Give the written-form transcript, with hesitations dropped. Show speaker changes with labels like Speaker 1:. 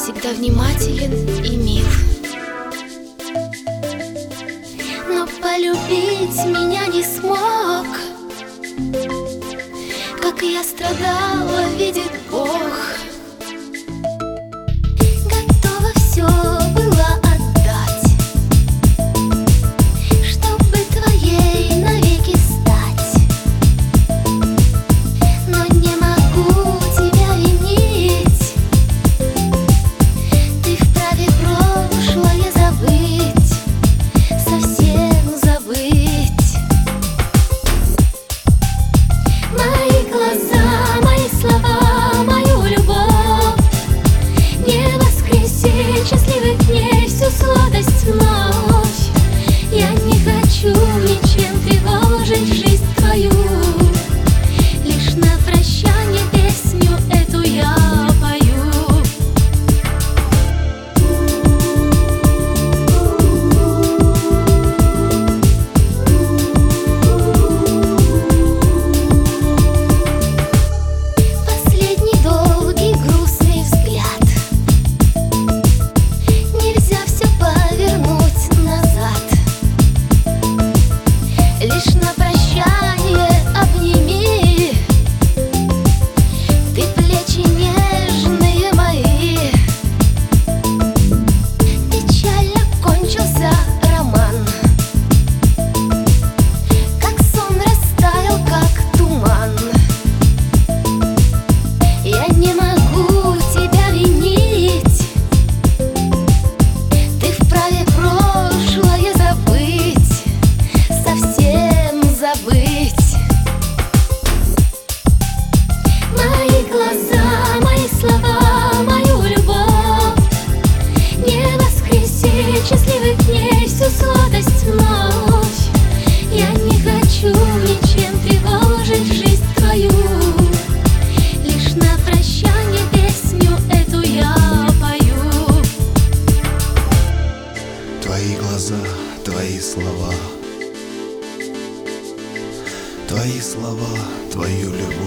Speaker 1: всегда внимателен и мил. Но полюбить меня не смог. Как я страдала, видит Бог. Готова все было отдать, чтобы твоей навеки стать. Но не могу тебя винить. Ты вправе прошлое забыть, совсем забыть. Мои глаза, мои слова, мою любовь не воскресить счастливых дней, всю сладость вновь. Я не хочу ничем тревожить жизнь твою. Лишь на прощание песню эту я пою. Последний долгий грустный взгляд. Нельзя все повернуть назад. Лишь на прощание обними ты плечи нежные мои. Печально кончился роман, как сон растаял, как туман. Я не могу тебя винить. Ты вправе прошлое забыть, совсем забыть. Мои глаза, мои слова, мою любовь не воскресить счастливых дней, всю сладость вновь. Я не хочу ничем тревожить жизнь твою. Лишь на прощание песню эту я пою.
Speaker 2: Твои глаза, твои слова, твою любовь